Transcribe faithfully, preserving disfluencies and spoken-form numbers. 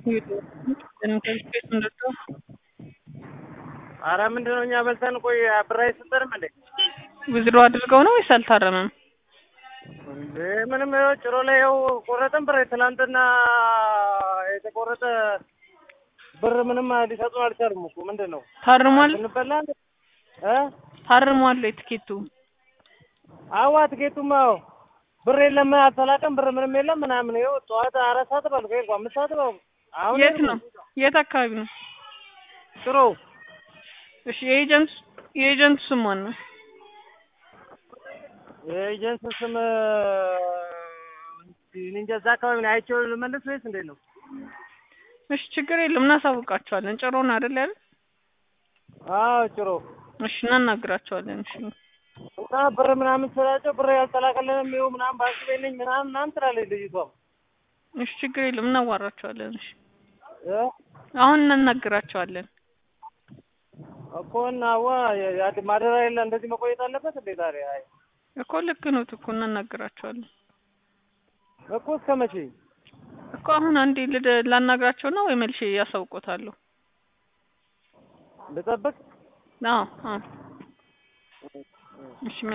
ኧረ ምንድነው እኛ በልተን ቆይ ብር አይሰጠንም እንዴ? ዊዝድሮ አድርገው ነው ወይስ አልታረመም? እንዴ ምንም ይኸው ጭሮ ላይ ይኸው ቆረጠን ብር ትላንትና የተቆረጠ ብር ምንም ሊሰጡን አልቻሉም እኮ ምንድነው? ታርሟል? ብንበላ እ ታርሟል ትኬቱ? አዋ ትኬቱማ ብር የለም አልተላከም ብር ምንም የለም ምናምን ይኸው ጠዋት አራት ሰዓት ባልኩ ይሄ አምስት ሰዓት ባልኩ አሁን የት ነው? የት አካባቢ ነው? ጭሮ እሺ የኤጀንት የኤጀንት ስም ማን ነው? የኤጀንት ስም እንጃ እዛ አካባቢ ነው አይቼው ልመልስ ወይስ እንዴት ነው? እሺ ችግር የለም እናሳውቃቸዋለን። ጭሮ ነው አይደል ያለው? አዎ ጭሮ። እሺ እናናግራቸዋለን። እሺ እና ብር ምናምን ስላቸው ብር ያልተላከልንም ይኸው ምናምን ባንክ ቤት ነኝ ምናምን ምናምን ትላለች ልጅቷ። እሺ ችግር የለም እናዋራቸዋለን። እሺ እ አሁን እናናግራቸዋለን እኮ እና ዋ ማደራ የለ እንደዚህ መቆየት አለበት እንዴ ታዲያ? አይ እኮ ልክ ነው እኮ እናናግራቸዋለን እኮ እስከ መቼ እኮ አሁን አንዴ ላናግራቸው ነው ወይ መልሼ ያሳውቆታለሁ? ልጠብቅ? አዎ አዎ እሺ